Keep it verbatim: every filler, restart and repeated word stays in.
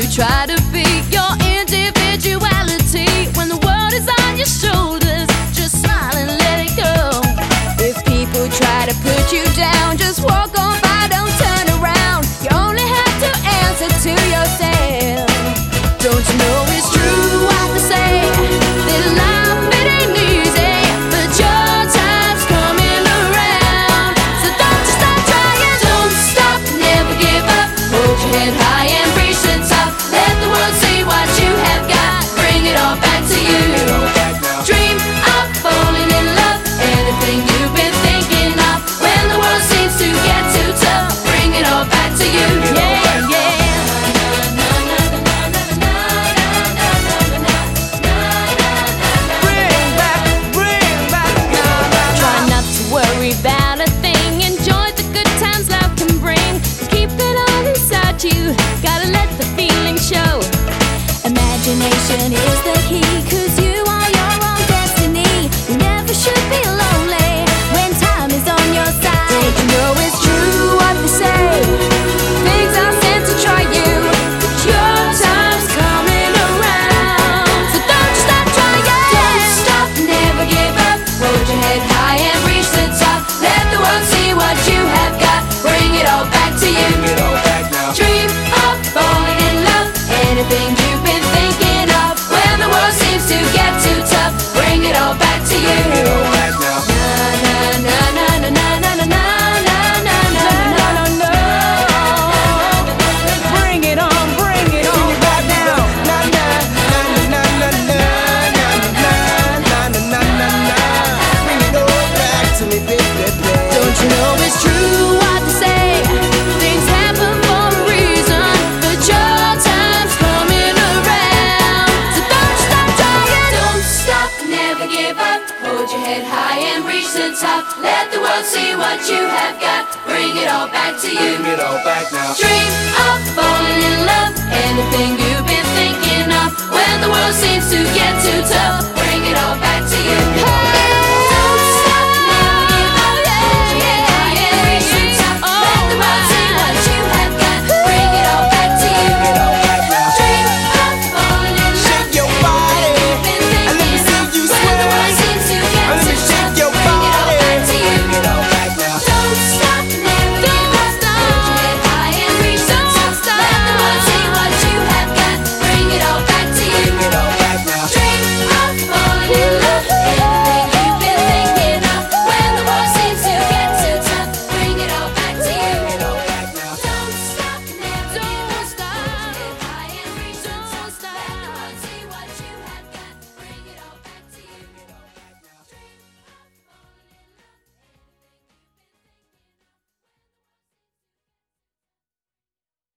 try to be your individuality when the world is on your shoulders. Just smile and let it go. If people try to put you down, just walk on by, don't turn around. You only have to answer to yourself. Don't you know it's true what they say, that life it ain't easy, but your time's coming around. So don't you stop trying, don't stop, never give up. Hold your head high and reach the top. Let the world see what you have got. Bring it all back to you. Dream of falling in love, anything you've been thinking of. When the world seems to get too tough, bring it all back to you. Yeah, yeah. About a thing, enjoy the good times life can bring. Keep it all inside you, gotta let the feeling show. Imagination is the key, cause you are your own destiny. You never should be lonely when time is on your side. Don't you know it's true what they say, things are sent to try you, but your time's coming around. So don't you stop trying, don't stop, never give up. Hold your head high and reach the top. Let the world see what you have got. Bring it all back to you. Dream of falling in love, anything you've been thinking of. When the world seems to get too tough, bring it all back to you. Na na na na na na na na na na na na. Bring it on, bring it on right now. Na na na na na na na na na na na na. Bring it all back to me, baby. Don't you know it's true what they say, things happen for a reason, but your time's coming around. So don't stop trying, don't stop, never give up. Hold your head high and reach the top. Let the world see what you have got. Bring it all back to you. Bring it all back now. Dream of falling in love, anything you've been thinking of. When the world seems to get too tough, bring it all back to you. Hey!